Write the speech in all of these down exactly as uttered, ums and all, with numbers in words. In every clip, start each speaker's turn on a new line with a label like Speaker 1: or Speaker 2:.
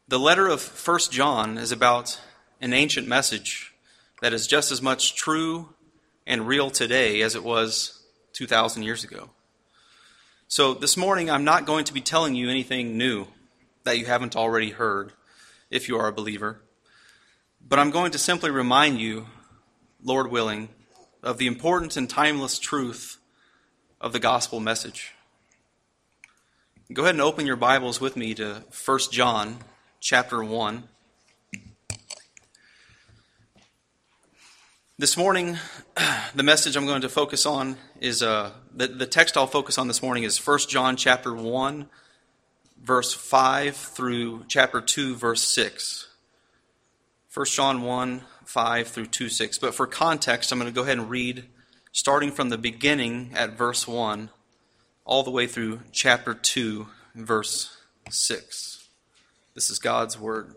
Speaker 1: The letter of First John is about an ancient message that is just as much true and real today as it was two thousand years ago. So this morning, I'm not going to be telling you anything new that you haven't already heard, if you are a believer. But I'm going to simply remind you, Lord willing, of the important and timeless truth of the gospel message. Go ahead and open your Bibles with me to First John chapter one. This morning, the message I'm going to focus on is, uh, the, the text I'll focus on this morning is First John chapter one, verse five through chapter two, verse six. First John one, five through two, six. But for context, I'm going to go ahead and read starting from the beginning at verse one, all the way through chapter two, verse six. This is God's word.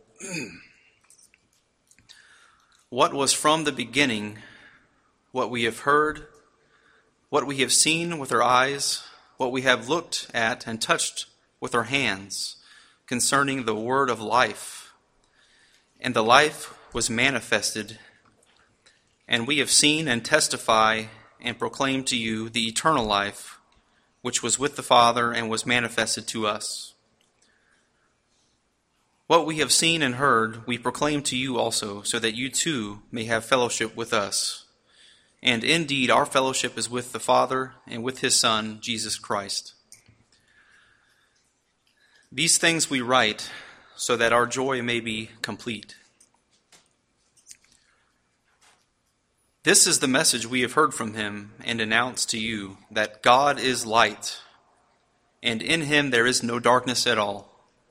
Speaker 1: What was from the beginning, what we have heard, what we have seen with our eyes, what we have looked at and touched with our hands, concerning the word of life. And the life was manifested, and we have seen and testify and proclaim to you the eternal life, which was with the Father and was manifested to us. What we have seen and heard, we proclaim to you also, so that you too may have fellowship with us. And indeed, our fellowship is with the Father and with his Son, Jesus Christ. These things we write, so that our joy may be complete. This is the message we have heard from him and announced to you, that God is light, and in him there is no darkness at all.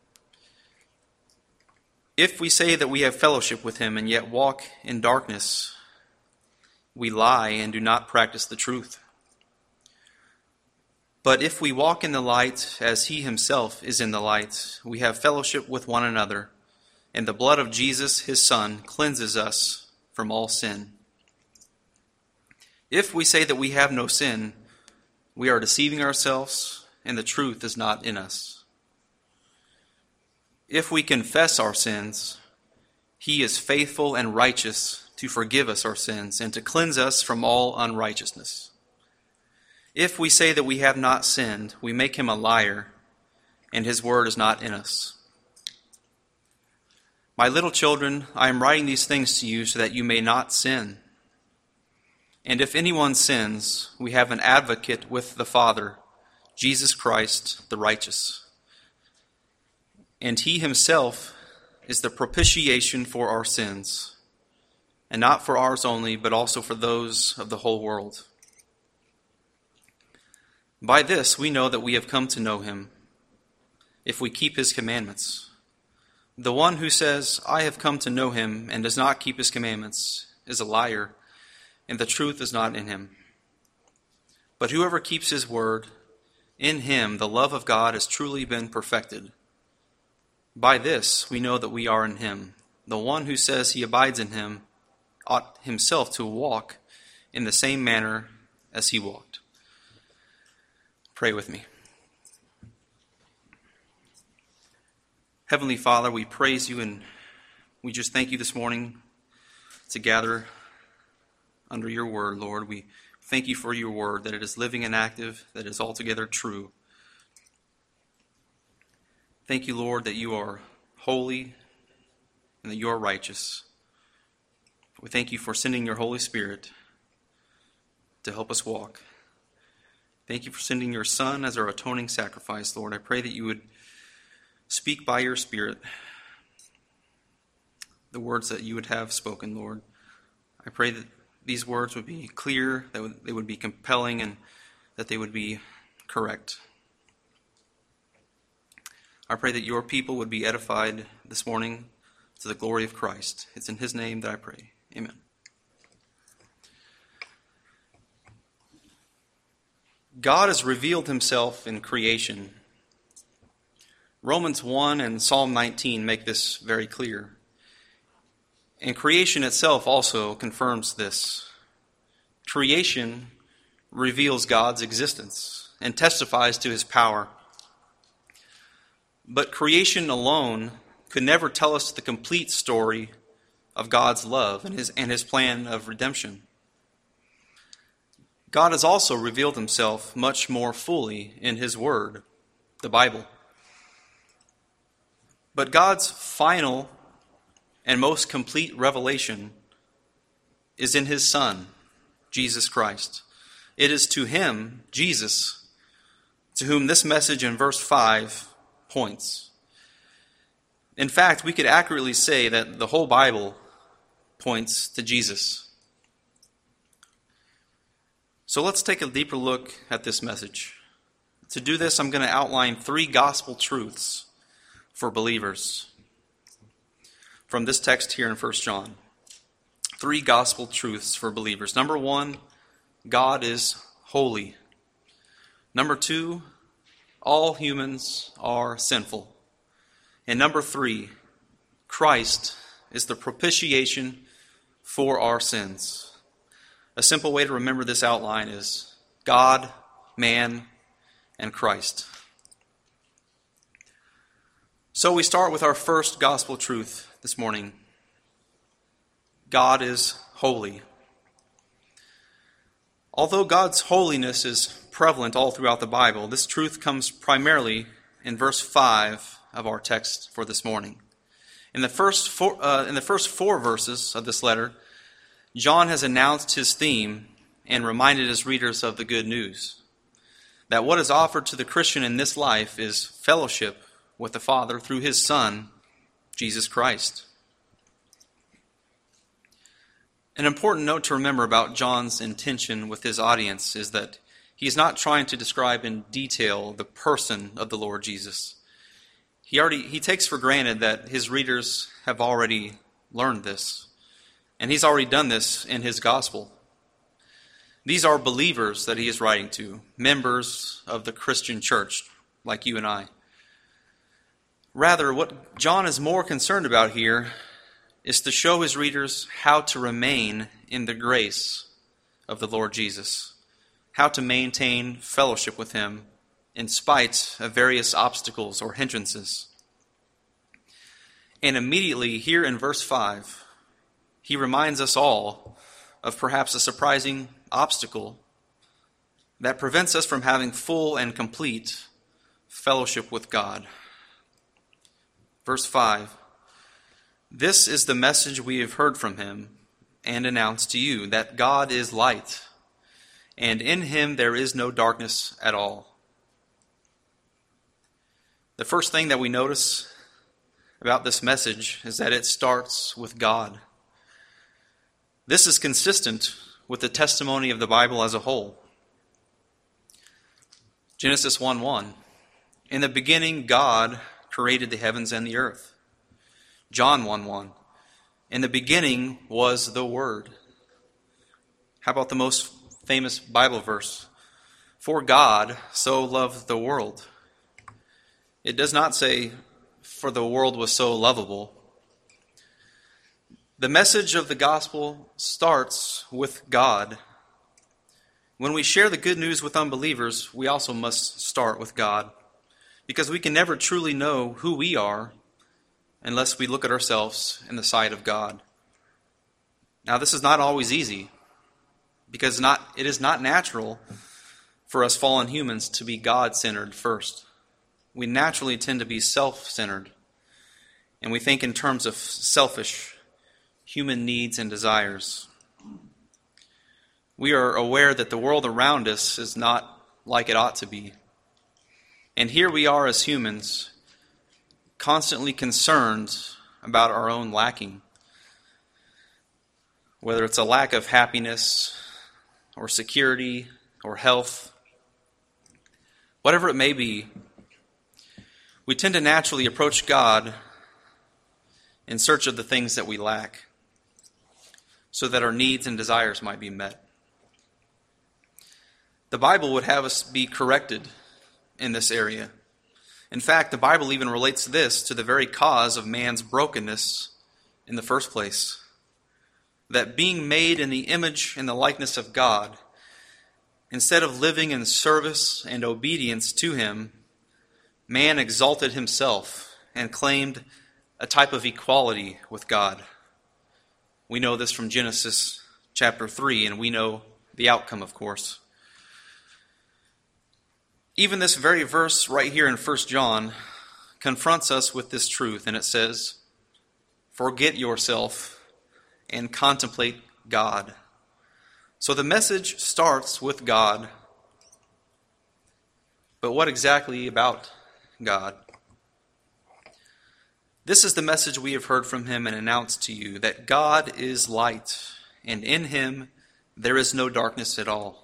Speaker 1: If we say that we have fellowship with him and yet walk in darkness, we lie and do not practice the truth. But if we walk in the light as he himself is in the light, we have fellowship with one another, and the blood of Jesus, his Son, cleanses us from all sin. If we say that we have no sin, we are deceiving ourselves, and the truth is not in us. If we confess our sins, he is faithful and righteous to forgive us our sins and to cleanse us from all unrighteousness. If we say that we have not sinned, we make him a liar, and his word is not in us. My little children, I am writing these things to you so that you may not sin. And if anyone sins, we have an advocate with the Father, Jesus Christ, the righteous. And he himself is the propitiation for our sins, and not for ours only, but also for those of the whole world. By this we know that we have come to know him, if we keep his commandments. The one who says, I have come to know him, and does not keep his commandments, is a liar, and the truth is not in him. But whoever keeps his word, in him the love of God has truly been perfected. By this we know that we are in him. The one who says he abides in him ought himself to walk in the same manner as he walked. Pray with me. Heavenly Father, we praise you and we just thank you this morning to gather under your word, Lord. We thank you for your word, that it is living and active, that it is altogether true. Thank you, Lord, that you are holy and that you are righteous. We thank you for sending your Holy Spirit to help us walk. Thank you for sending your Son as our atoning sacrifice, Lord. I pray that you would speak by your Spirit the words that you would have spoken, Lord. I pray that these words would be clear, that they would be compelling, and that they would be correct. I pray that your people would be edified this morning to the glory of Christ. It's in his name that I pray. Amen. God has revealed himself in creation. Romans one and Psalm nineteen make this very clear. And creation itself also confirms this. Creation reveals God's existence and testifies to his power. But creation alone could never tell us the complete story of God's love and his, and his plan of redemption. God has also revealed himself much more fully in his word, the Bible. But God's final and most complete revelation is in his Son, Jesus Christ. It is to him, Jesus, to whom this message in verse five points. In fact, we could accurately say that the whole Bible points to Jesus. So let's take a deeper look at this message. To do this, I'm going to outline three gospel truths for believers from this text here in First John. Three gospel truths for believers. Number one, God is holy. Number two, all humans are sinful. And number three, Christ is the propitiation for our sins. A simple way to remember this outline is God, man, and Christ. So we start with our first gospel truth this morning. God is holy. Although God's holiness is prevalent all throughout the Bible, this truth comes primarily in verse five of our text for this morning. In the first four, uh, in the first four verses of this letter, John has announced his theme and reminded his readers of the good news, that what is offered to the Christian in this life is fellowship with the Father through his Son, Jesus Christ. An important note to remember about John's intention with his audience is that he is not trying to describe in detail the person of the Lord Jesus. He already he takes for granted that his readers have already learned this, and he's already done this in his gospel. These are believers that he is writing to, members of the Christian church, like you and I. Rather, what John is more concerned about here is to show his readers how to remain in the grace of the Lord Jesus, how to maintain fellowship with him in spite of various obstacles or hindrances. And immediately here in verse five, he reminds us all of perhaps a surprising obstacle that prevents us from having full and complete fellowship with God. Verse five, "This is the message we have heard from him and announced to you, that God is light, and in him there is no darkness at all." The first thing that we notice about this message is that it starts with God. This is consistent with the testimony of the Bible as a whole. Genesis one one, "In the beginning God created the heavens and the earth." John one one, "In the beginning was the Word." How about the most famous Bible verse? "For God so loved the world." It does not say, "For the world was so lovable." The message of the gospel starts with God. When we share the good news with unbelievers, we also must start with God, because we can never truly know who we are unless we look at ourselves in the sight of God. Now, this is not always easy, because not it is not natural for us fallen humans to be God-centered first. We naturally tend to be self-centered, and we think in terms of selfish human needs and desires. We are aware that the world around us is not like it ought to be. And here we are as humans, constantly concerned about our own lacking. Whether it's a lack of happiness or security or health, whatever it may be, we tend to naturally approach God in search of the things that we lack, so that our needs and desires might be met. The Bible would have us be corrected in this area. In fact, the Bible even relates this to the very cause of man's brokenness in the first place. That being made in the image and the likeness of God, instead of living in service and obedience to him, man exalted himself and claimed a type of equality with God. We know this from Genesis chapter three, and we know the outcome, of course. Even this very verse right here in First John confronts us with this truth, and it says, "Forget yourself and contemplate God." So the message starts with God. But what exactly about God? This is the message we have heard from him and announced to you, that God is light, and in him there is no darkness at all.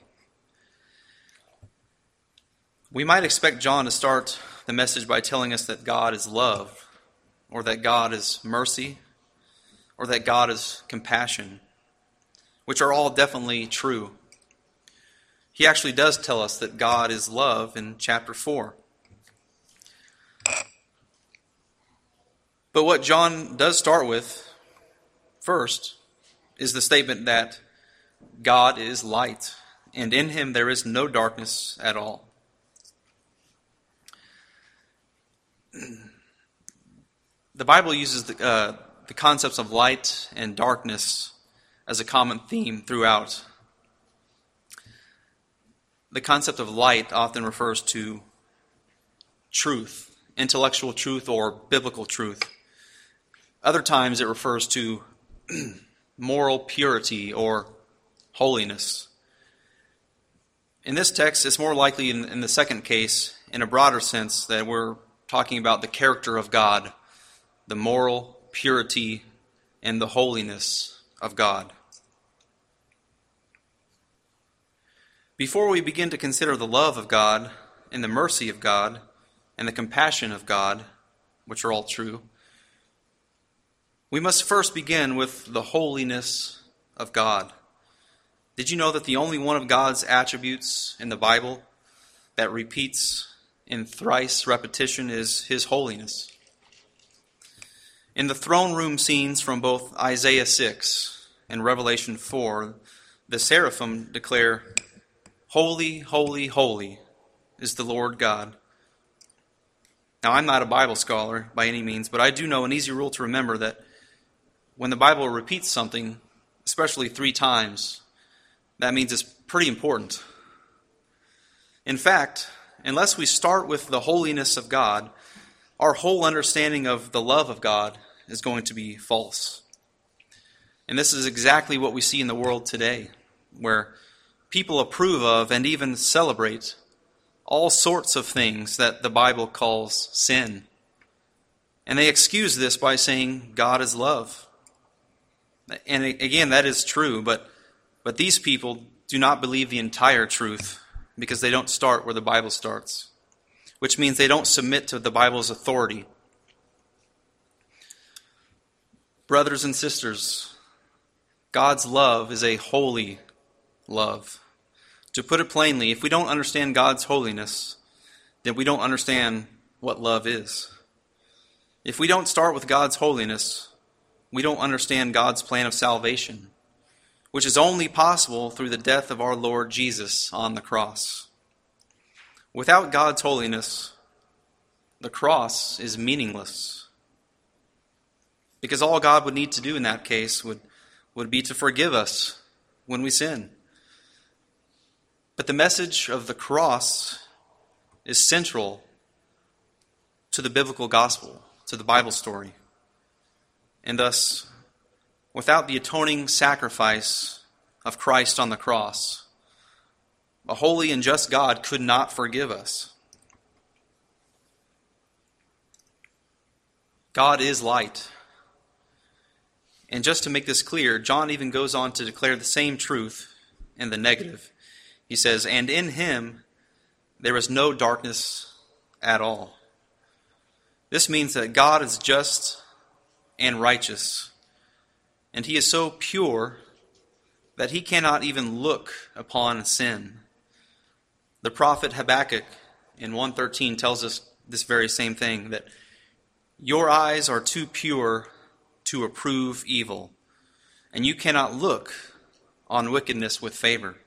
Speaker 1: We might expect John to start the message by telling us that God is love, or that God is mercy, or that God is compassion, which are all definitely true. He actually does tell us that God is love in chapter four. But what John does start with first is the statement that God is light, and in him there is no darkness at all. The Bible uses the, uh, the concepts of light and darkness as a common theme throughout. The concept of light often refers to truth, intellectual truth or biblical truth. Other times it refers to moral purity or holiness. In this text, it's more likely in, in the second case, in a broader sense, that we're talking about the character of God, the moral purity and the holiness of God. Before we begin to consider the love of God and the mercy of God and the compassion of God, which are all true, we must first begin with the holiness of God. Did you know that the only one of God's attributes in the Bible that repeats in thrice repetition is his holiness? In the throne room scenes from both Isaiah six and Revelation four, the seraphim declare, "Holy, holy, holy is the Lord God." Now, I'm not a Bible scholar by any means, but I do know an easy rule to remember that when the Bible repeats something, especially three times, that means it's pretty important. In fact, unless we start with the holiness of God, our whole understanding of the love of God is going to be false. And this is exactly what we see in the world today, where people approve of and even celebrate all sorts of things that the Bible calls sin. And they excuse this by saying God is love. And again, that is true, but, but these people do not believe the entire truth because they don't start where the Bible starts, which means they don't submit to the Bible's authority. Brothers and sisters, God's love is a holy love. To put it plainly, if we don't understand God's holiness, then we don't understand what love is. If we don't start with God's holiness, we don't understand God's plan of salvation, which is only possible through the death of our Lord Jesus on the cross. Without God's holiness, the cross is meaningless, because all God would need to do in that case would, would be to forgive us when we sin. But the message of the cross is central to the biblical gospel, to the Bible story. And thus, without the atoning sacrifice of Christ on the cross, a holy and just God could not forgive us. God is light. And just to make this clear, John even goes on to declare the same truth in the negative. He says, "And in him there is no darkness at all." This means that God is just and righteous, and he is so pure that he cannot even look upon sin. The prophet Habakkuk in one thirteen tells us this very same thing, that your eyes are too pure to approve evil, and you cannot look on wickedness with favor.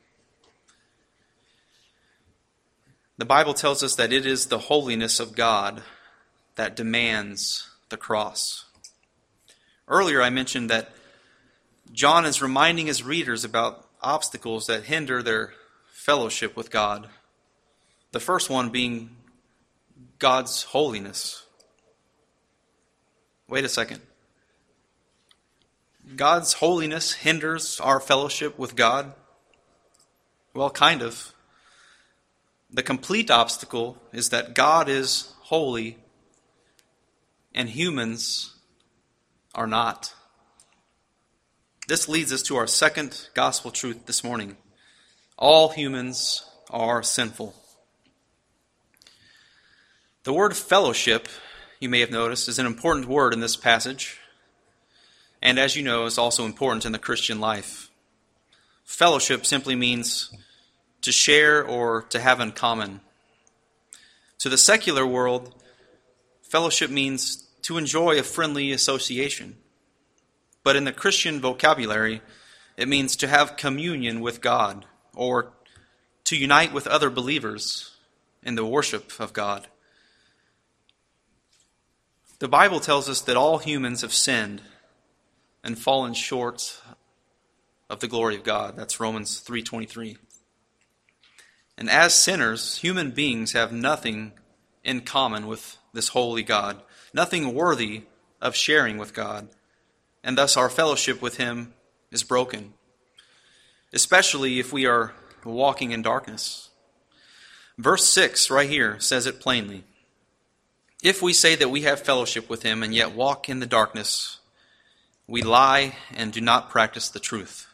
Speaker 1: The Bible tells us that it is the holiness of God that demands the cross. Earlier I mentioned that John is reminding his readers about obstacles that hinder their fellowship with God. The first one being God's holiness. Wait a second. God's holiness hinders our fellowship with God? Well, kind of. The complete obstacle is that God is holy and humans are not. This leads us to our second gospel truth this morning. All humans are sinful. The word fellowship, you may have noticed, is an important word in this passage, and as you know, is also important in the Christian life. Fellowship simply means to share or to have in common. To the secular world, fellowship means to enjoy a friendly association. But in the Christian vocabulary, it means to have communion with God or to unite with other believers in the worship of God. The Bible tells us that all humans have sinned and fallen short of the glory of God. That's Romans three twenty-three. And as sinners, human beings have nothing in common with this holy God, nothing worthy of sharing with God, and thus our fellowship with Him is broken, especially if we are walking in darkness. Verse six right here says it plainly. If we say that we have fellowship with Him and yet walk in the darkness, we lie and do not practice the truth.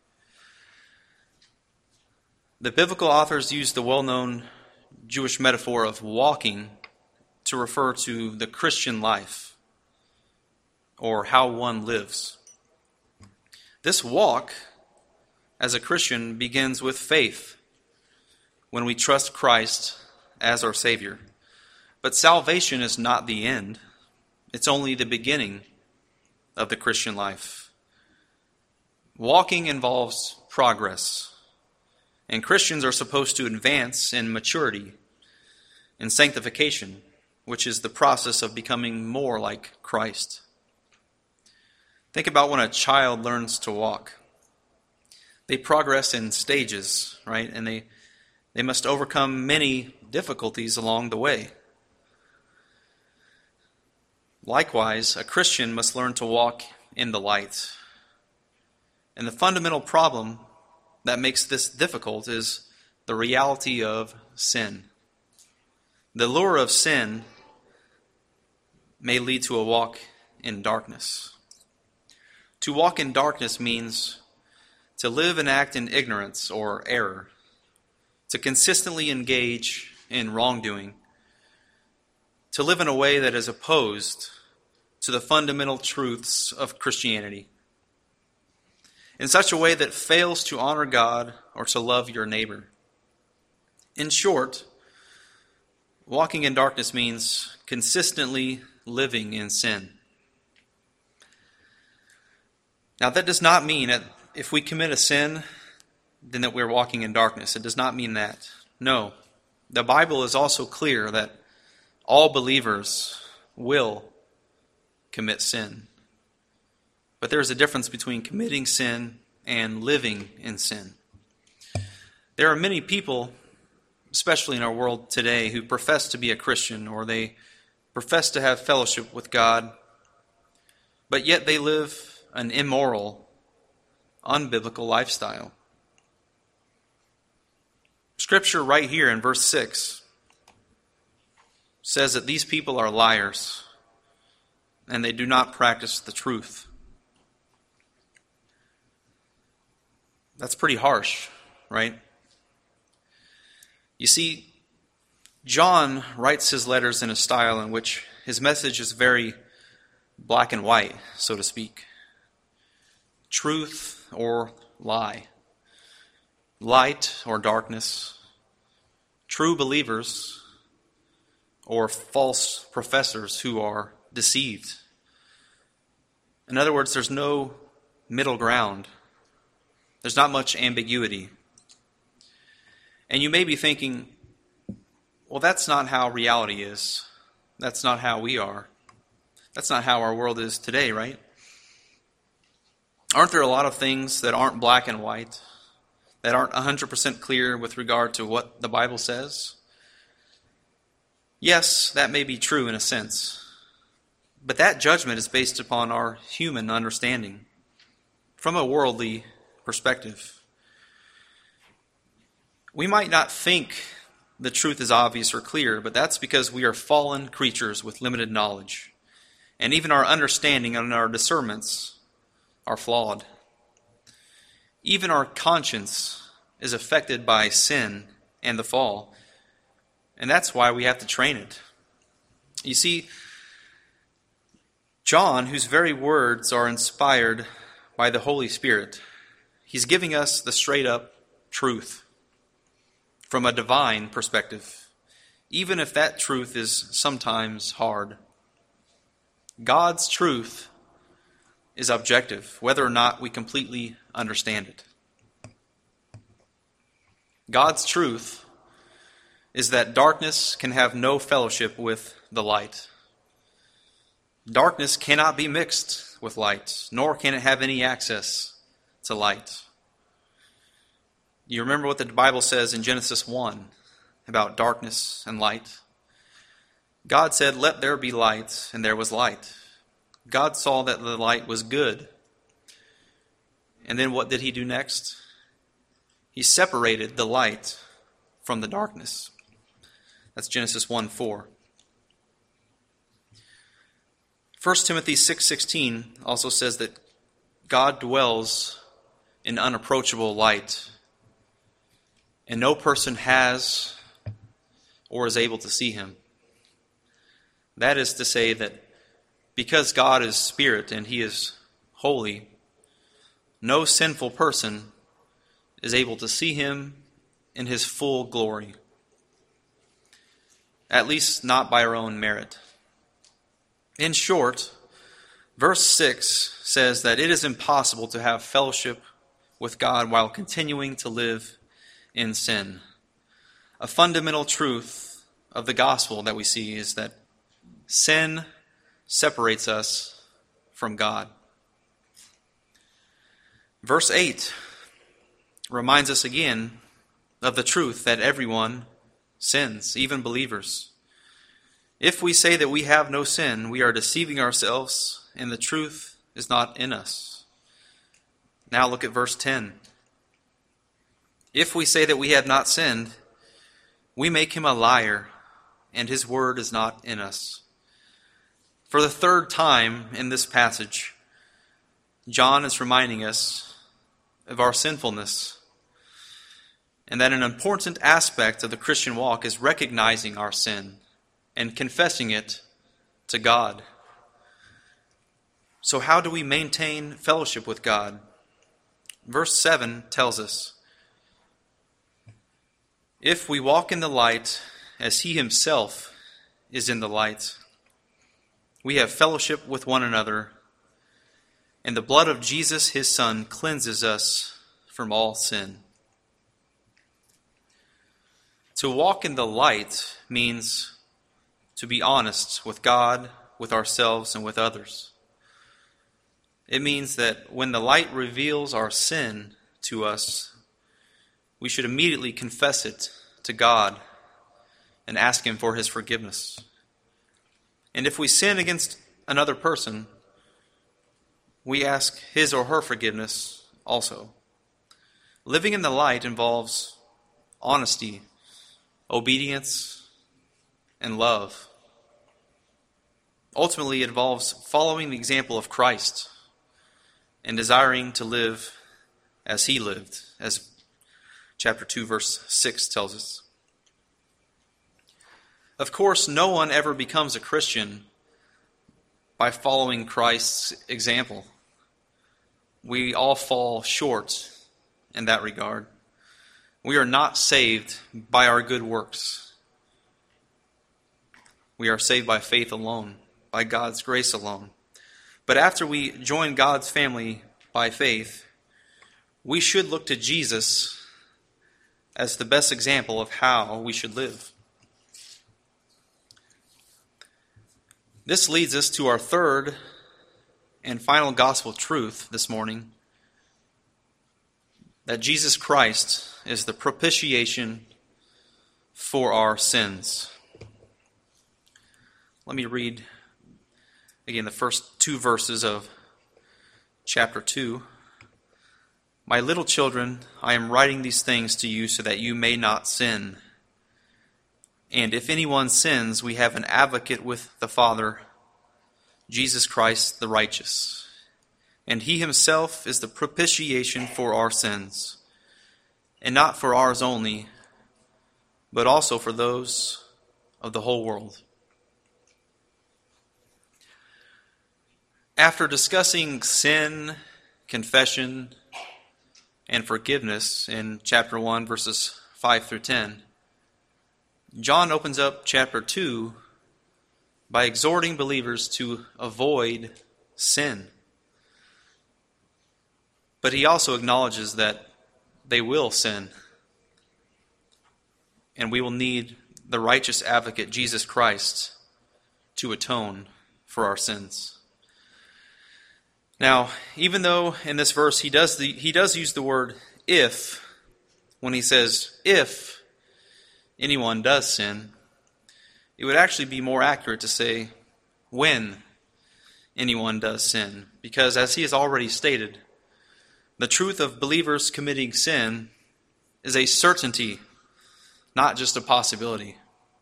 Speaker 1: The biblical authors use the well-known Jewish metaphor of walking to refer to the Christian life, or how one lives. This walk, as a Christian, begins with faith, when we trust Christ as our Savior. But salvation is not the end. It's only the beginning of the Christian life. Walking involves progress, and Christians are supposed to advance in maturity, in sanctification, which is the process of becoming more like Christ. Think about when a child learns to walk. They progress in stages, right? And they, they must overcome many difficulties along the way. Likewise, a Christian must learn to walk in the light. And the fundamental problem that makes this difficult is the reality of sin. The lure of sin may lead to a walk in darkness. To walk in darkness means to live and act in ignorance or error, to consistently engage in wrongdoing, to live in a way that is opposed to the fundamental truths of Christianity, in such a way that fails to honor God or to love your neighbor. In short, walking in darkness means consistently living in sin. Now, that does not mean that if we commit a sin, then that we're walking in darkness. It does not mean that. No. The Bible is also clear that all believers will commit sin. But there is a difference between committing sin and living in sin. There are many people, especially in our world today, who profess to be a Christian or they profess to have fellowship with God, but yet they live an immoral, unbiblical lifestyle. Scripture right here in verse six says that these people are liars and they do not practice the truth. That's pretty harsh, right? You see, John writes his letters in a style in which his message is very black and white, so to speak. Truth or lie. Light or darkness. True believers or false professors who are deceived. In other words, there's no middle ground. There's not much ambiguity. And you may be thinking, well, that's not how reality is. That's not how we are. That's not how our world is today, right? Aren't there a lot of things that aren't black and white, that aren't one hundred percent clear with regard to what the Bible says? Yes, that may be true in a sense, but that judgment is based upon our human understanding from a worldly perspective. We might not think the truth is obvious or clear, but that's because we are fallen creatures with limited knowledge. And even our understanding and our discernments are flawed. Even our conscience is affected by sin and the fall. And that's why we have to train it. You see, John, whose very words are inspired by the Holy Spirit, he's giving us the straight-up truth from a divine perspective, even if that truth is sometimes hard. God's truth is objective, whether or not we completely understand it. God's truth is that darkness can have no fellowship with the light. Darkness cannot be mixed with light, nor can it have any access to light. You remember what the Bible says in Genesis one about darkness and light? God said, "Let there be light," and there was light. God saw that the light was good. And then what did he do next? He separated the light from the darkness. That's Genesis one four. First Timothy six sixteen also says that God dwells in unapproachable light, and no person has or is able to see him. That is to say that because God is spirit and he is holy, no sinful person is able to see him in his full glory. At least not by our own merit. In short, verse six says that it is impossible to have fellowship with God while continuing to live in sin. A fundamental truth of the gospel that we see is that sin separates us from God. Verse eight reminds us again of the truth that everyone sins, even believers. If we say that we have no sin, we are deceiving ourselves, and the truth is not in us. Now look at verse ten. If we say that we have not sinned, we make him a liar, and his word is not in us. For the third time in this passage, John is reminding us of our sinfulness, and that an important aspect of the Christian walk is recognizing our sin and confessing it to God. So how do we maintain fellowship with God? Verse seven tells us, if we walk in the light as he himself is in the light, we have fellowship with one another, and the blood of Jesus, his Son, cleanses us from all sin. To walk in the light means to be honest with God, with ourselves, and with others. It means that when the light reveals our sin to us, we should immediately confess it to God and ask him for his forgiveness. And if we sin against another person, we ask his or her forgiveness also. Living in the light involves honesty, obedience, and love. Ultimately, it involves following the example of Christ and desiring to live as he lived, as chapter two, verse six tells us. Of course, no one ever becomes a Christian by following Christ's example. We all fall short in that regard. We are not saved by our good works. We are saved by faith alone, by God's grace alone. But after we join God's family by faith, we should look to Jesus as the best example of how we should live. This leads us to our third and final gospel truth this morning, that Jesus Christ is the propitiation for our sins. Let me read again the first two verses of chapter two. My little children, I am writing these things to you so that you may not sin. And if anyone sins, we have an advocate with the Father, Jesus Christ the righteous. And he himself is the propitiation for our sins, and not for ours only, but also for those of the whole world. After discussing sin, confession, and forgiveness in chapter one, verses five through ten, John opens up chapter two by exhorting believers to avoid sin. But he also acknowledges that they will sin, and we will need the righteous advocate, Jesus Christ, to atone for our sins. Now, even though in this verse he does the, he does use the word if, when he says, if anyone does sin, it would actually be more accurate to say, when anyone does sin. Because as he has already stated, the truth of believers committing sin is a certainty, not just a possibility.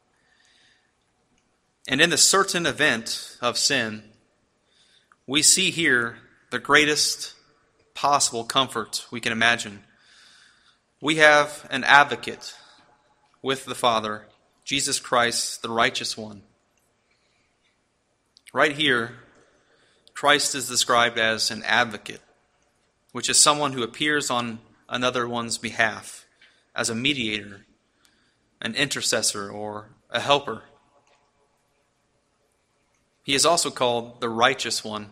Speaker 1: And in the certain event of sin, we see here the greatest possible comfort we can imagine. We have an advocate with the Father, Jesus Christ, the righteous one. Right here, Christ is described as an advocate, which is someone who appears on another one's behalf as a mediator, an intercessor, or a helper. He is also called the righteous one.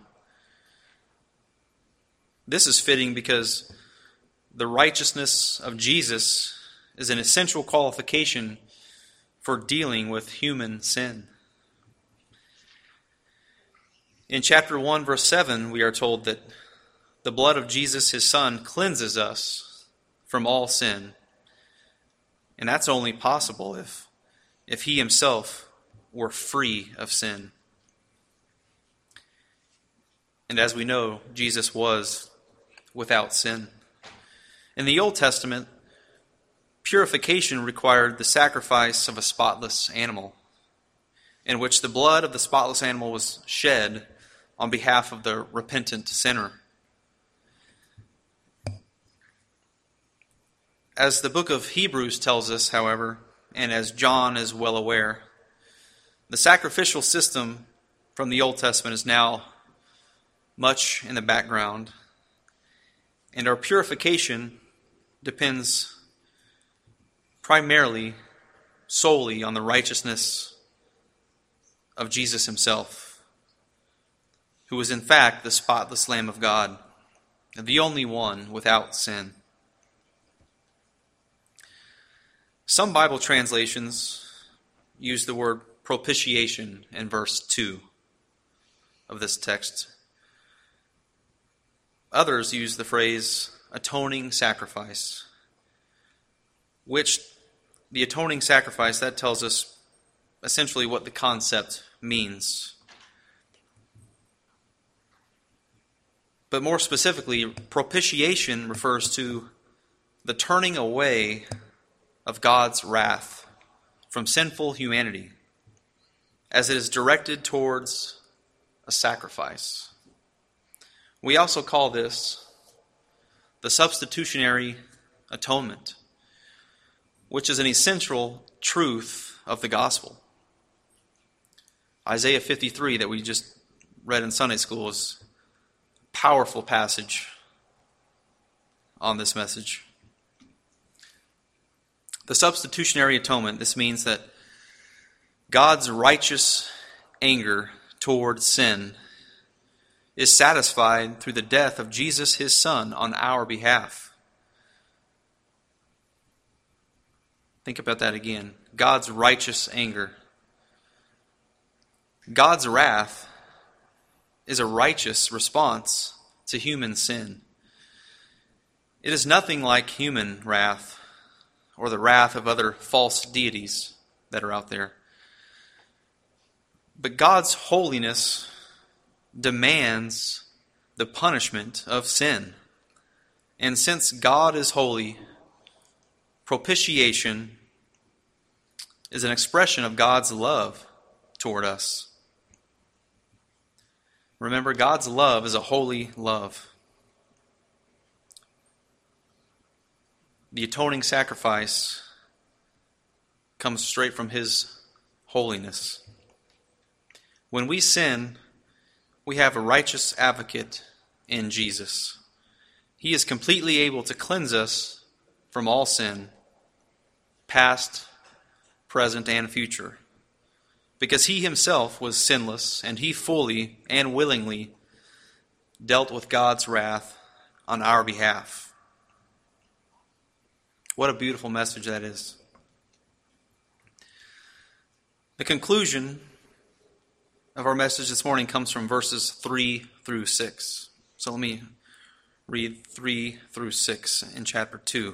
Speaker 1: This is fitting because the righteousness of Jesus is an essential qualification for dealing with human sin. In chapter one, verse seven, we are told that the blood of Jesus, his Son, cleanses us from all sin. And that's only possible if, if he himself were free of sin. And as we know, Jesus was without sin. In the Old Testament, purification required the sacrifice of a spotless animal, in which the blood of the spotless animal was shed on behalf of the repentant sinner. As the book of Hebrews tells us, however, and as John is well aware, the sacrificial system from the Old Testament is now much in the background, and our purification depends primarily, solely on the righteousness of Jesus himself, who was in fact the spotless Lamb of God, the only one without sin. Some Bible translations use the word propitiation in verse two of this text. Others use the phrase atoning sacrifice, which the atoning sacrifice, that tells us essentially what the concept means. But more specifically, propitiation refers to the turning away of God's wrath from sinful humanity as it is directed towards a sacrifice. We also call this the substitutionary atonement, which is an essential truth of the gospel. Isaiah fifty-three that we just read in Sunday school is a powerful passage on this message. The substitutionary atonement, this means that God's righteous anger toward sin is satisfied through the death of Jesus, his Son, on our behalf. Think about that again. God's righteous anger. God's wrath is a righteous response to human sin. It is nothing like human wrath or the wrath of other false deities that are out there. But God's holiness demands the punishment of sin. And since God is holy, propitiation is an expression of God's love toward us. Remember, God's love is a holy love. The atoning sacrifice comes straight from His holiness. When we sin, we have a righteous advocate in Jesus. He is completely able to cleanse us from all sin, past, present, and future, because He Himself was sinless, and He fully and willingly dealt with God's wrath on our behalf. What a beautiful message that is. The conclusion of our message this morning comes from verses three through six. So let me read three through six in chapter two.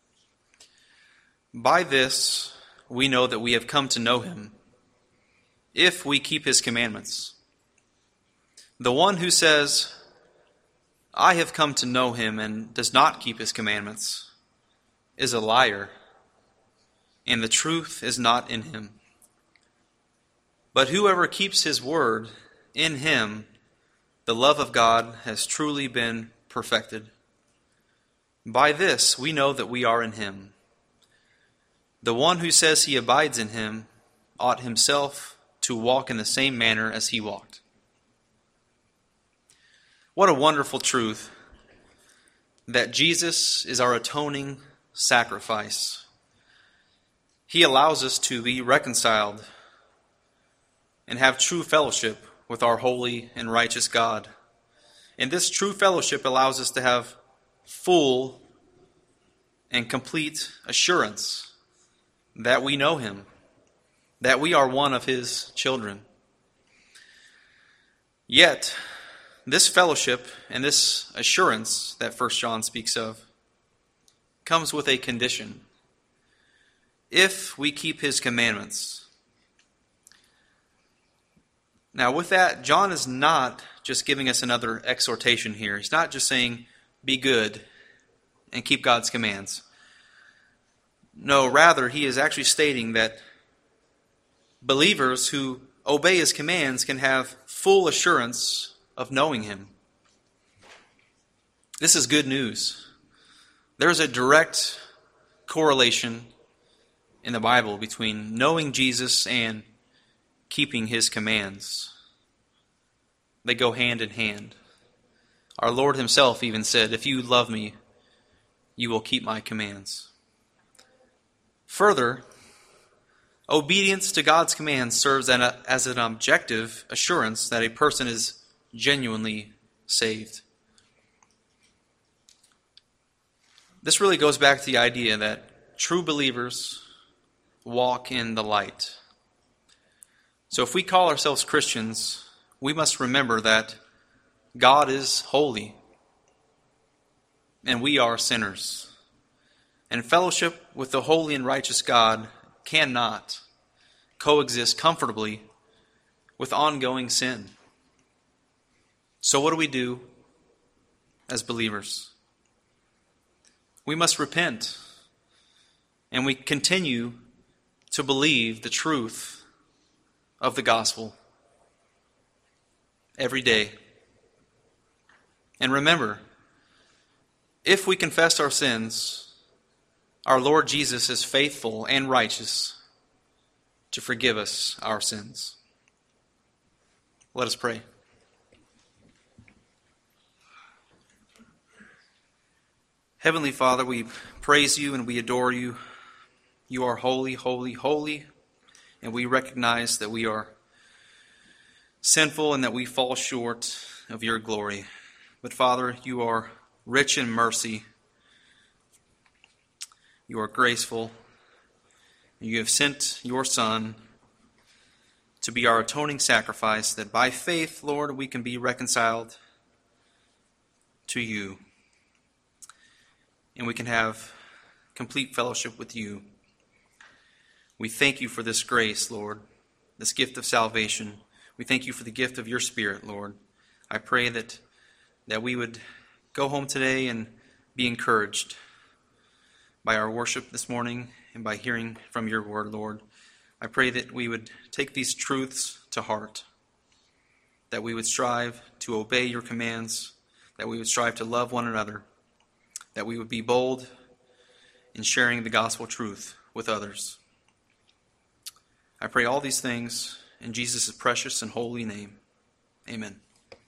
Speaker 1: By this we know that we have come to know Him, if we keep His commandments. The one who says, I have come to know Him, and does not keep His commandments, is a liar, and the truth is not in him. But whoever keeps His word, in him the love of God has truly been perfected. By this we know that we are in Him. The one who says he abides in Him ought himself to walk in the same manner as He walked. What a wonderful truth that Jesus is our atoning sacrifice. He allows us to be reconciled and have true fellowship with our holy and righteous God. And this true fellowship allows us to have full and complete assurance that we know Him, that we are one of His children. Yet, this fellowship and this assurance that First John speaks of comes with a condition. If we keep His commandments. Now with that, John is not just giving us another exhortation here. He's not just saying, be good and keep God's commands. No, rather, he is actually stating that believers who obey His commands can have full assurance of knowing Him. This is good news. There's a direct correlation in the Bible between knowing Jesus and keeping His commands. They go hand in hand. Our Lord Himself even said, if you love me, you will keep my commands. Further, obedience to God's commands serves as an objective assurance that a person is genuinely saved. This really goes back to the idea that true believers walk in the light. So if we call ourselves Christians, we must remember that God is holy and we are sinners. And fellowship with the holy and righteous God cannot coexist comfortably with ongoing sin. So what do we do as believers? We must repent, and we continue to believe the truth of the gospel every day. And remember, if we confess our sins, our Lord Jesus is faithful and righteous to forgive us our sins. Let us pray. Heavenly Father, we praise You and we adore You. You are holy, holy, holy, and we recognize that we are sinful and that we fall short of Your glory. But Father, You are rich in mercy. You are graceful. You have sent Your Son to be our atoning sacrifice, that by faith, Lord, we can be reconciled to You. and we can have complete fellowship with you. We thank you for this grace, Lord, this gift of salvation. We thank you for the gift of your Spirit, Lord. I pray that, that we would go home today and be encouraged by our worship this morning and by hearing from your word, Lord. I pray that we would take these truths to heart, that we would strive to obey your commands, that we would strive to love one another, that we would be bold in sharing the gospel truth with others. I pray all these things in Jesus' precious and holy name. Amen.